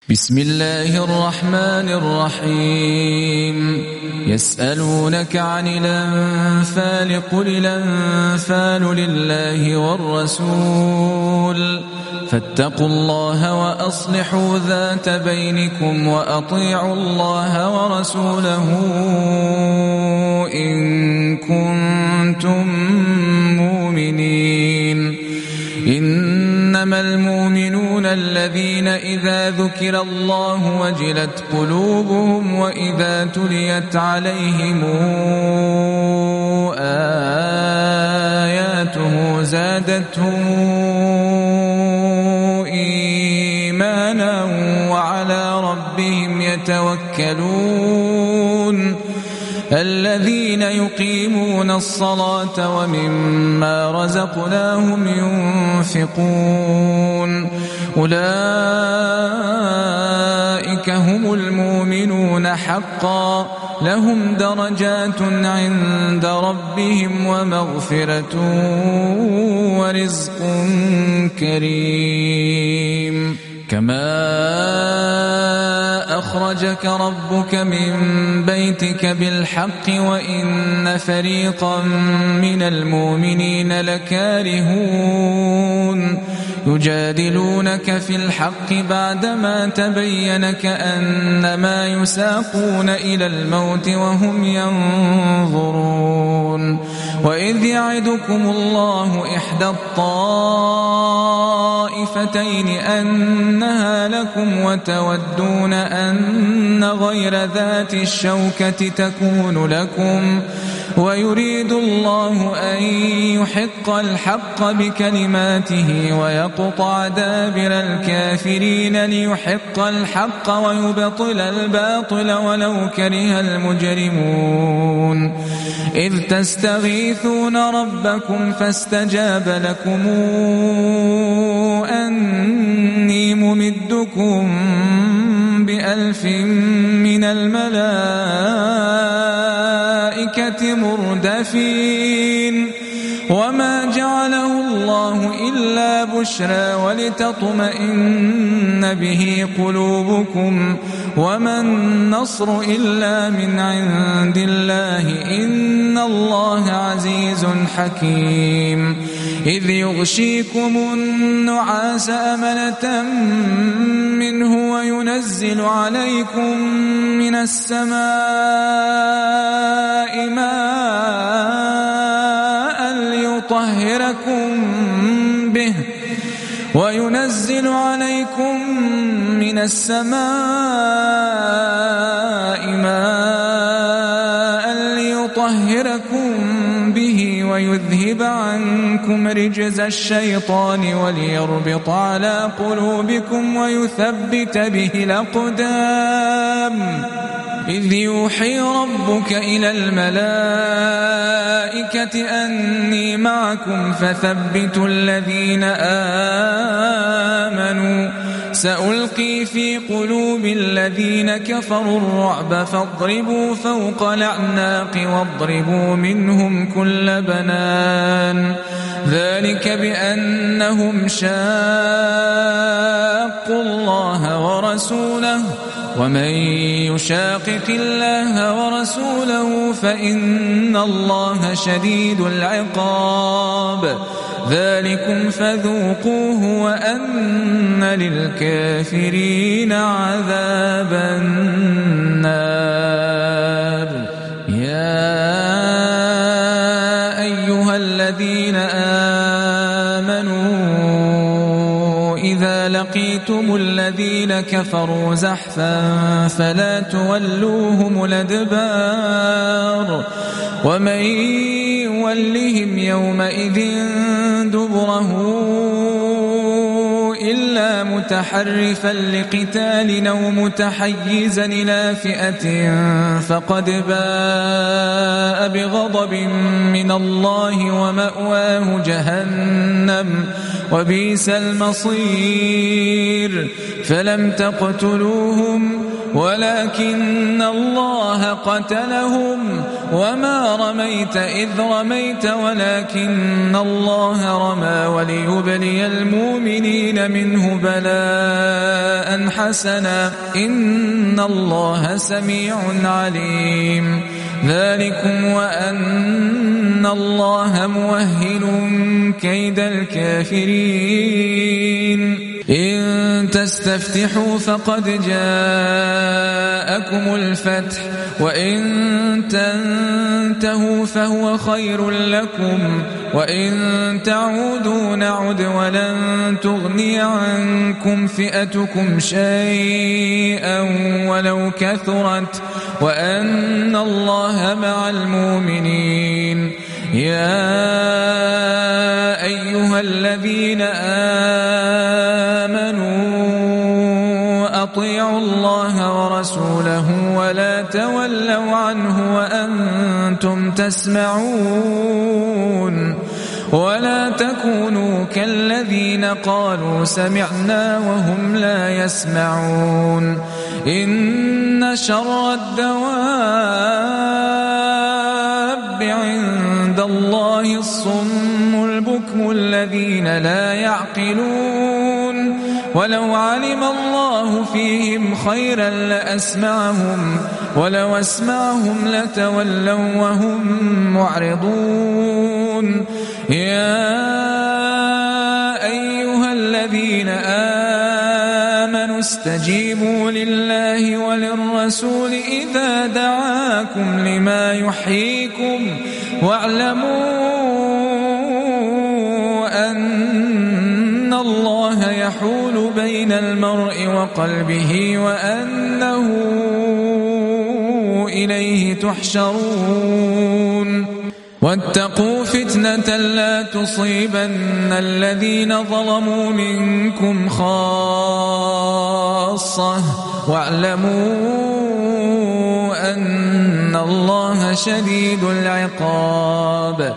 بسم الله الرحمن الرحيم. يسألونك عن الأنفال قل الأنفال لله والرسول فاتقوا الله وأصلحوا ذات بينكم وأطيعوا الله ورسوله إن كنتم مؤمنين. إنما المؤمنون الذين إذا ذكر الله وجلت قلوبهم وإذا تليت عليهم آياته زادتهم إيمانا وعلى ربهم يتوكلون. الذين يقيمون الصلاة ومما رزقناهم ينفقون أولئك هم المؤمنون حقا لهم درجات عند ربهم ومغفرة ورزق كريم. كما أخرجك ربك من بيتك بالحق وإن فريقا من المؤمنين لكارهون يجادلونك في الحق بعدما تبين كأنما يساقون إلى الموت وهم ينظرون. وإذ يعدكم الله إحدى الطائفتين أنها لكم وتودون أن غير ذات الشوكة تكون لكم ويريد الله أن يحق الحق بكلماته ويقطع دابر الكافرين ليحق الحق ويبطل الباطل ولو كره المجرمون. إذ تستغيثون ربكم فاستجاب لكم أني ممدكم ب1000 من الملائكة مردفين. وما جعله الله إلا بشرى ولتطمئن به قلوبكم وما النصر إلا من عند الله إن الله عزيز حكيم. إذ يغشيكم النعاس أمنة منه وينزل عليكم من السماء ماء وينزل عليكم من السماء ماء ليطهركم به ويذهب عنكم رجز الشيطان وليربط على قلوبكم ويثبت به الأقدام. إذ يوحي ربك إلى الملائكة أني معكم فثبتوا الذين آمنوا سألقي في قلوب الذين كفروا الرعب فاضربوا فوق الأعناق واضربوا منهم كل بنان. ذلك بأنهم شاقوا الله ورسوله ومن يشاقق الله ورسوله فإن الله شديد العقاب. ذلكم فذوقوه وأن للكافرين عذاب النار. يا أيها الذين آمنوا إذا لقيتم الذين كفروا زحفا فلا تولوهم الأدبار ومن يولهم يومئذ دبره إلا متحرفا لقتال أو متحيزا إلى فئة فقد باء بغضب من الله ومأواه جهنم وبئس المصير. فلم تقتلوهم ولكن الله قتلهم وما رميت إذ رميت ولكن الله رمى وليبلي المؤمنين منه بلاء حسنا إن الله سميع عليم. ذلكم وأن الله موهن كيد الكافرين. إن تستفتحوا فقد جاءكم الفتح وإن تنتهوا فهو خير لكم وإن تعودوا نعد ولن تغني عنكم فئتكم شيئا ولو كثرت وأن الله مع المؤمنين. يا أيها الذين آمنوا أطيعوا الله ورسوله ولا تولوا عنه وأنتم تسمعون ولا تكونوا كالذين قالوا سمعنا وهم لا يسمعون. إن شر الدواب عند الله الصم البكم الذين لا يعقلون ولو علم الله فيهم خيرا لأسمعهم ولو أسمعهم لتولوا وهم معرضون. يا أيها الذين آمنوا استجيبوا لله وللرسول إذا دعاكم لما يحييكم واعلموا أن الله يحول بين المرء وقلبه وأنه إليه تحشرون. واتقوا فتنة لا تصيبن الذين ظلموا منكم خاصة واعلموا أن الله شديد العقاب.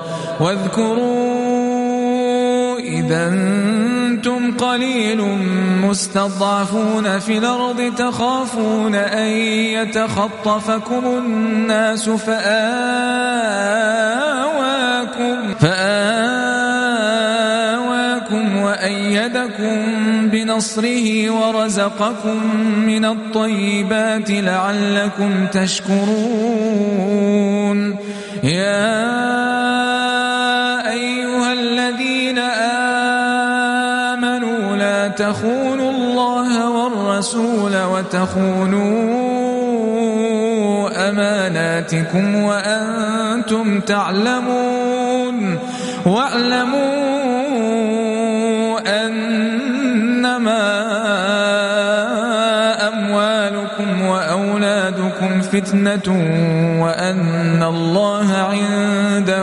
واذكروا إذا أنتم قليل مستضعفون في الأرض تخافون أن يتخطفكم الناس فآواكم وأيدكم بنصره ورزقكم من الطيبات لعلكم تشكرون. يا أيها الذين آمنوا لا تخونوا الله والرسول وتخونوا أماناتكم وأنتم تعلمون. واعلموا أنما أموالكم وأولادكم فتنة وأن الله عنده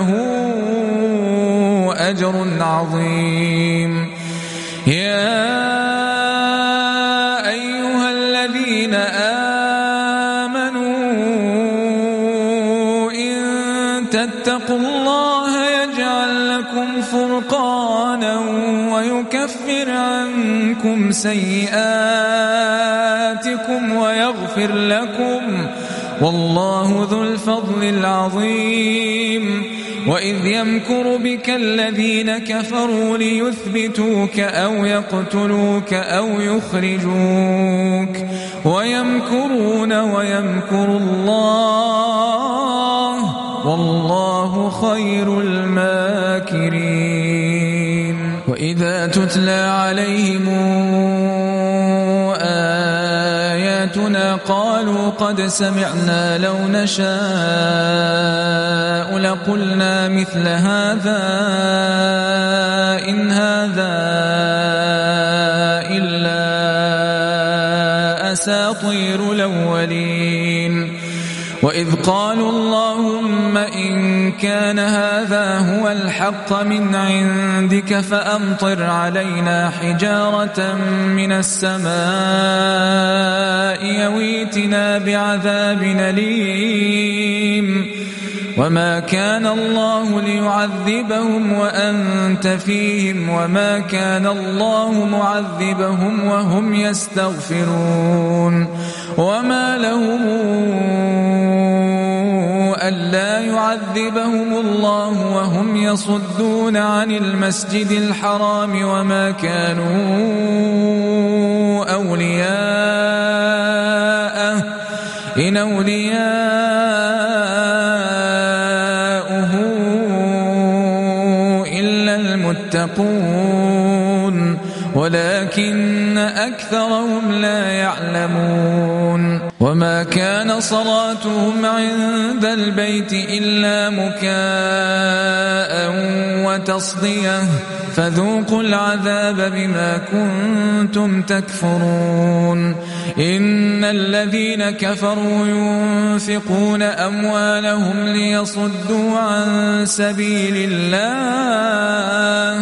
أجر عظيم. يا أيها الذين آمنوا إن تتقوا الله يجعل لكم فرقانا ويكفر عنكم سيئاتكم ويغفر لكم والله ذو الفضل العظيم. وإذ يمكر بك الذين كفروا ليثبتوك أو يقتلوك أو يخرجوك ويمكرون ويمكر الله والله خير الماكرين. وإذا تتلى عليهم آياتنا قالوا قد سمعنا لو نشاء لقلنا مثل هذا إن هذا إلا أساطير الأولين. وإذ قالوا اللهم إن كان هذا هو الحق من عندك فأمطر علينا حجارة من السماء يويتنا بعذاب أليم. وما كان الله ليعذبهم وأنت فيهم وما كان الله معذبهم وهم يستغفرون وما لهم ألا يعذبهم الله وهم يصدون عن المسجد الحرام وما كانوا أولياءه إن أولياؤه إلا المتقون ولكن أكثرهم لا يعلمون وما كان صلاتهم عند البيت إلا مكاء وتصدية فذوقوا العذاب بما كنتم تكفرون إن الذين كفروا ينفقون أموالهم ليصدوا عن سبيل الله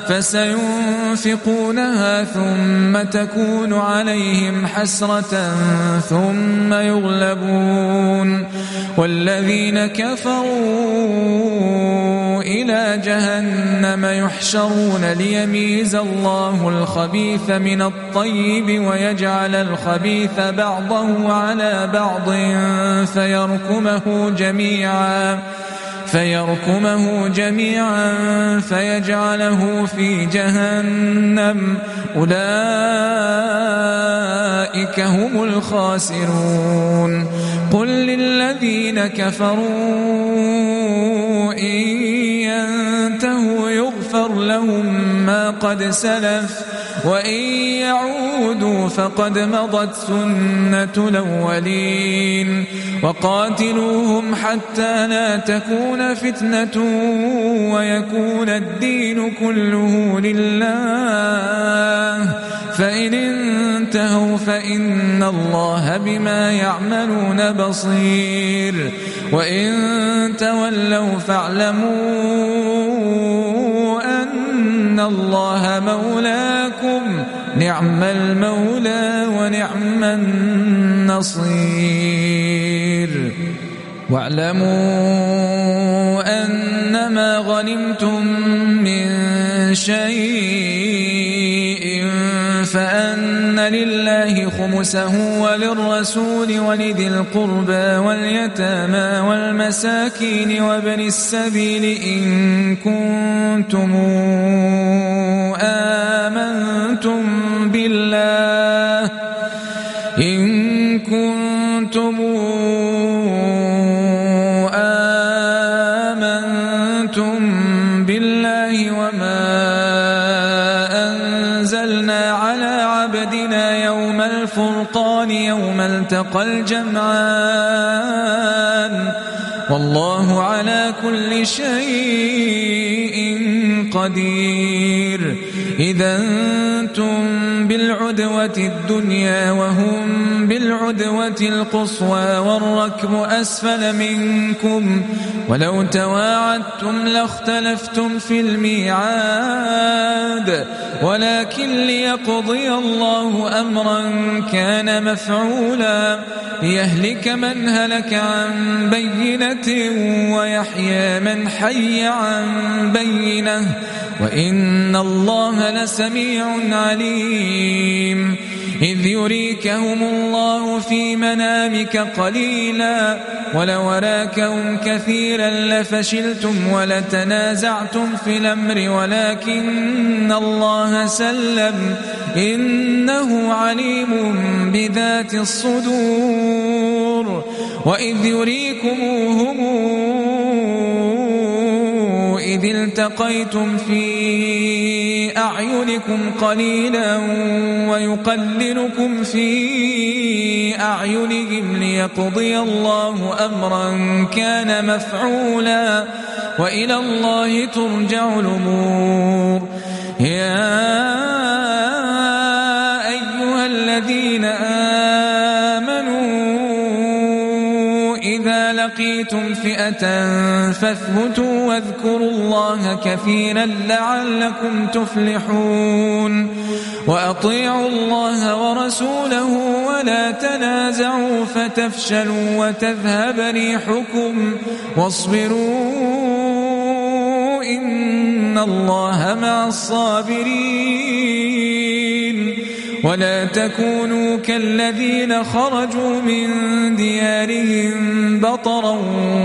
فسينفقونها ثم تكون عليهم حسرة ثم يغلبون والذين كفروا إلى جهنم يحشرون ليميز الله الخبيث من الطيب ويجعل الخبيث بعضه على بعض فيركمه جميعا فيجعله في جهنم أولئك هم الخاسرون قل للذين كفروا إن ينتهوا يغفر لهم ما قد سلف وإن يعودوا فقد مضت سنة الأولين وقاتلوهم حتى لا تكون فتنة ويكون الدين كله لله فإن انتهوا فإن الله بما يعملون بصير وإن تولوا فاعلموا أن الله مولاكم نعم المولى ونعم النصير واعلموا أنما غنمتم من شيء فأن لله خمسه وللرسول ولذي القربى واليتامى والمساكين وابن السبيل إن كنتم آمنتم بالله وما أنزلنا على عبدنا يوم الفرقان يوم التقى الجمعان والله على كل شيء قدير إذا أنتم بالعدوة الدنيا وهم بالعدوة القصوى والركب أسفل منكم ولو تواعدتم لاختلفتم في الميعاد ولكن ليقضي الله أمرا كان مفعولا ليهلك من هلك عن بينة ويحيى من حي عن بينة وإن الله لسميع عليم إذ يريكهم الله في منامك قليلا ولو أراكهم كثيرا لفشلتم ولتنازعتم في الأمر ولكن الله سلم إنه عليم بذات الصدور وإذ يريكموهم إذ التقيتم في أعينكم قليلا ويقللكم في أعينهم ليقضي الله أمرا كان مفعولا وإلى الله ترجع الأمور يا أيها الذين آمنوا إذا لقيتم فئة فاثبتوا واذكروا الله كثيرا لعلكم تفلحون وأطيعوا الله ورسوله ولا تنازعوا فتفشلوا وتذهب ريحكم واصبروا إن الله مع الصابرين ولا تكونوا كالذين خرجوا من ديارهم بطرا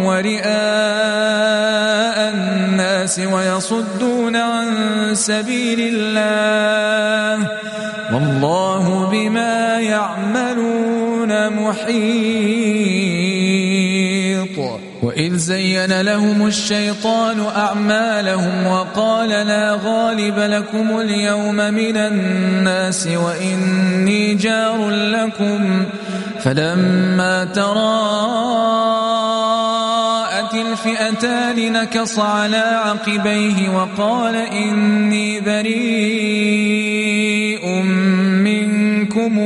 ورئاء الناس ويصدون عن سبيل الله والله بما يعملون محيط. وإذ زين لهم الشيطان أعمالهم وقال لا غالب لكم اليوم من الناس وإني جار لكم فلما تراءت الفئتان نكص على عقبيه وقال إني بريء منكم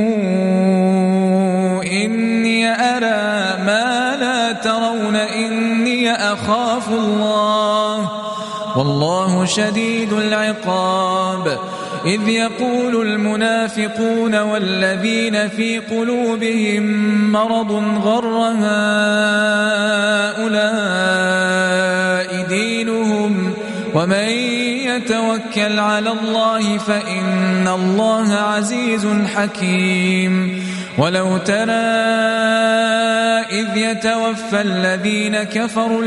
إني أرى ما لا ترون إني أخاف الله والله شديد العقاب. إذ يقول المنافقون والذين في قلوبهم مرض غر هؤلاء دينهم ومن يتوكل على الله فإن الله عزيز حكيم. ولو ترى إذ يتوفى الذين كفروا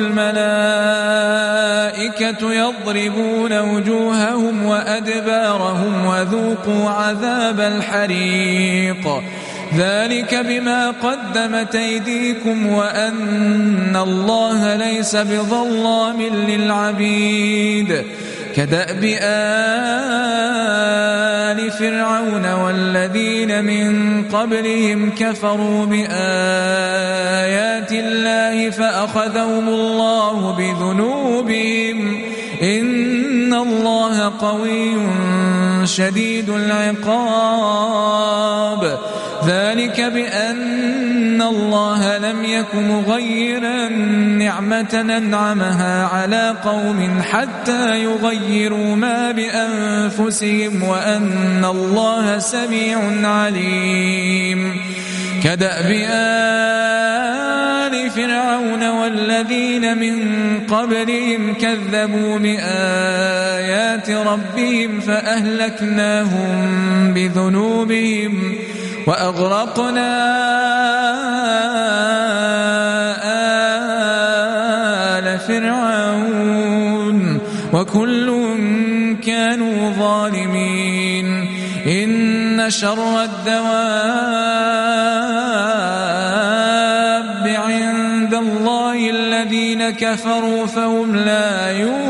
الملائكة يضربون وجوههم وأدبارهم وذوقوا عذاب الحريق ذلك بما قدمت أيديكم وأن الله ليس بظلام للعبيد. كدأب آل فرعون والذين من قبلهم كفروا بآيات الله فأخذهم الله بذنوبهم إن الله قوي شديد العقاب. ذلك بأن الله لم يك مغيرا نعمة أنعمها على قوم حتى يغيروا ما بأنفسهم وأن الله سميع عليم. كدأب آل فرعون والذين من قبلهم كذبوا بآيات ربهم فأهلكناهم بذنوبهم وأغرقنا آل فرعون وكل كانوا ظالمين. إن شر الدواب عند الله الذين كفروا فهم لا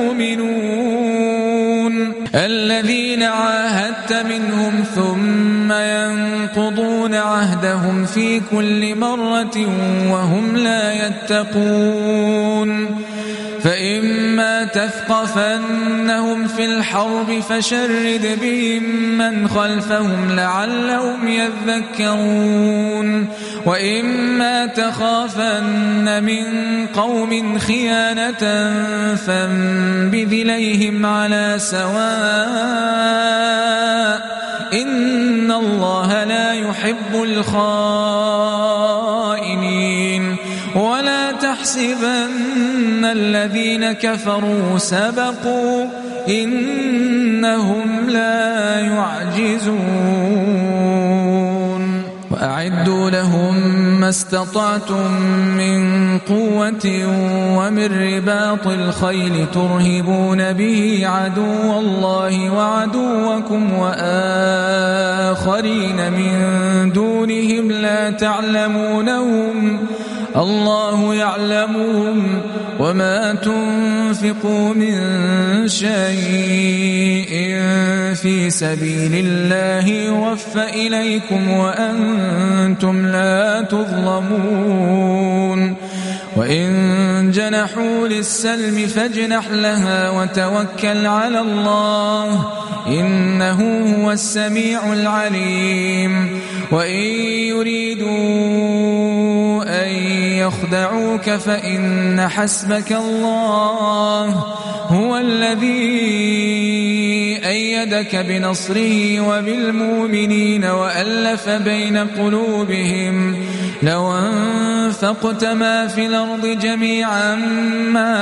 يؤمنون الذين عاهدت منهم ثم ينقضون عهدهم في كل مرة وهم لا يتقون. فإما تثقفنهم في الحرب فشرد بهم من خلفهم لعلهم يذكرون وإما تخافن من قوم خيانة فانبذ إليهم على سواء إن الله لا يحب الخائنين. ولا تحسبن الذين كفروا سبقوا إنهم لا يعجزون. وأعدوا لهم ما استطعتم من قوة ومن رباط الخيل ترهبون به عدو الله وعدوكم وآخرين من دونهم لا تعلمونهم الله يعلمهم وما تنفقوا من شيء في سبيل الله يوفى إليكم وأنتم لا تظلمون. وإن جنحوا للسلم فاجنح لها وتوكل على الله إنه هو السميع العليم. وإن يريدوا أن يخدعوك فإن حسبك الله هو الذي أيدك بنصره وبالمؤمنين وألف بين قلوبهم لو أنفقت ما في الأرض جميعا ما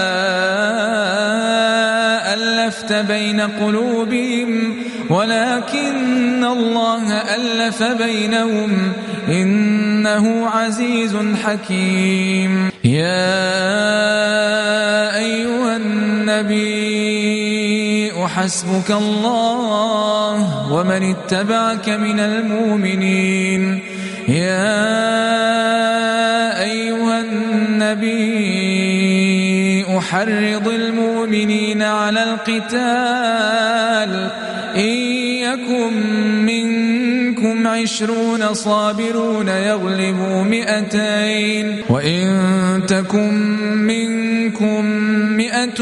ألفت بين قلوبهم ولكن الله ألف بينهم إنه عزيز حكيم. يا أيها النبي حسبك الله ومن اتبعك من المؤمنين. يا أيها النبي حرض المؤمنين على القتال إن يكن منكم 20 صابرون يغلبوا 200 وإن تكن منكم 100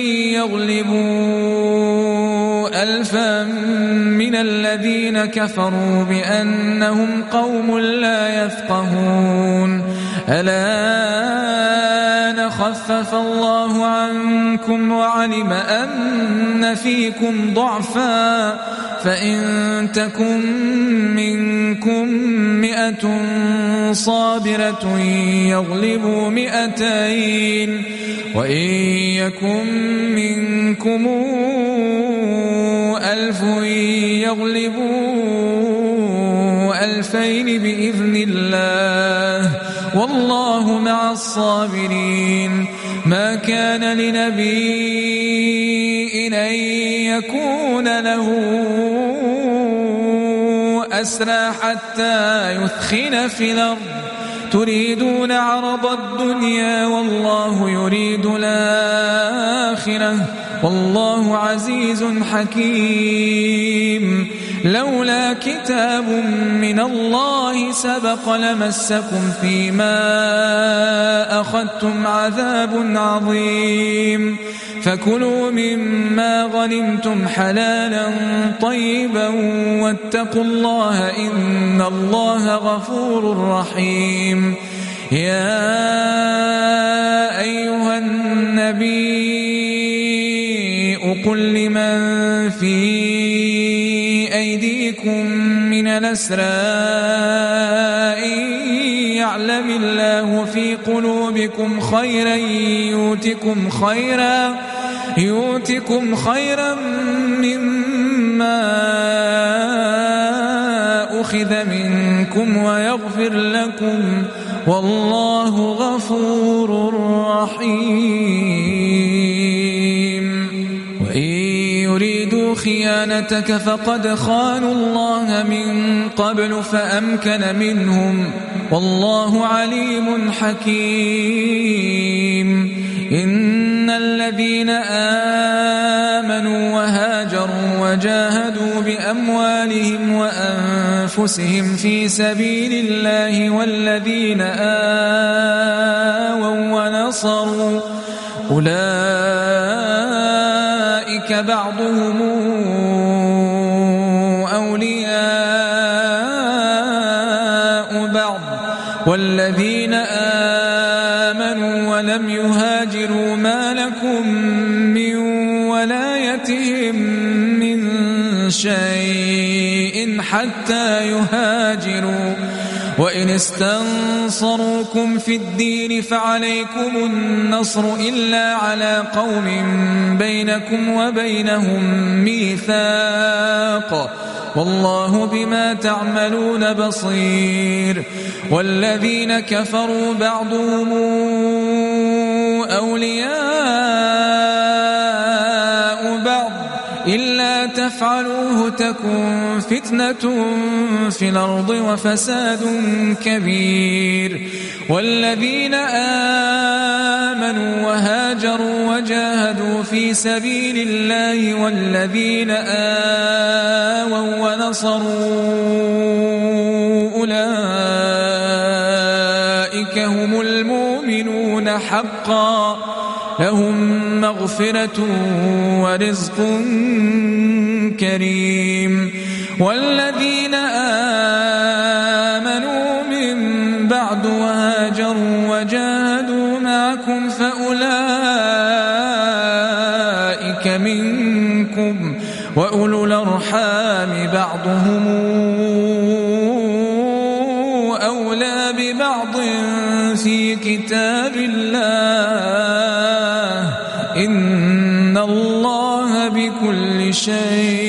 يغلبوا 1000 من الذين كفروا بأنهم قوم لا يفقهون. الآن خفف الله عنكم وعلم أن فيكم ضعفا فإن تكن منكم 100 صابرة يغلبوا 200 وإن يكن منكم 1000 يغلبوا 2000 بإذن الله والله مع الصابرين. ما كان لنبي أن يكون له أسرى حتى يثخن في الأرض تريدون عرض الدنيا والله يريد الآخرة والله عزيز حكيم. لولا كتاب من الله سبق لمسكم فيما أخذتم عذاب عظيم. فكلوا مما غنمتم حلالا طيبا واتقوا الله إن الله غفور رحيم. يا أيها النبي قل لمن في أيديكم من الأسرى إن يعلم الله في قلوبكم خيرا يؤتكم خيرا مما أخذ منكم ويغفر لكم والله غفور رحيم. وإن يريدوا خيانتك فقد خانوا الله من قبل فأمكن منهم والله عليم حكيم. إن الذين آمنوا وهاجروا وجاهدوا بأموالهم وأنفسهم في سبيل الله والذين آووا ونصروا أولئك بعضهم أولياء بعض والذين آمنوا ولم يهاجروا ما لكم من ولايتهم من شيء حتى يهاجروا وإن استنصروكم في الدين فعليكم النصر إلا على قوم بينكم وبينهم ميثاق والله بما تعملون بصير. والذين كفروا بعضهم أولياء بعض إلا تفعلوه تكن فتنة في الأرض وفساد كبير. والذين آمنوا وهاجروا وجاهدوا في سبيل الله والذين آووا ونصروا أولئك هم المؤمنون حقا لهم مغفرة ورزق كريم. والذين آمنوا من بعد وهاجروا وجاهدوا معكم فأولئك ذلك منكم وأولو الأرحام بعضهم أولى ببعض في كتاب الله إن الله بكل شيء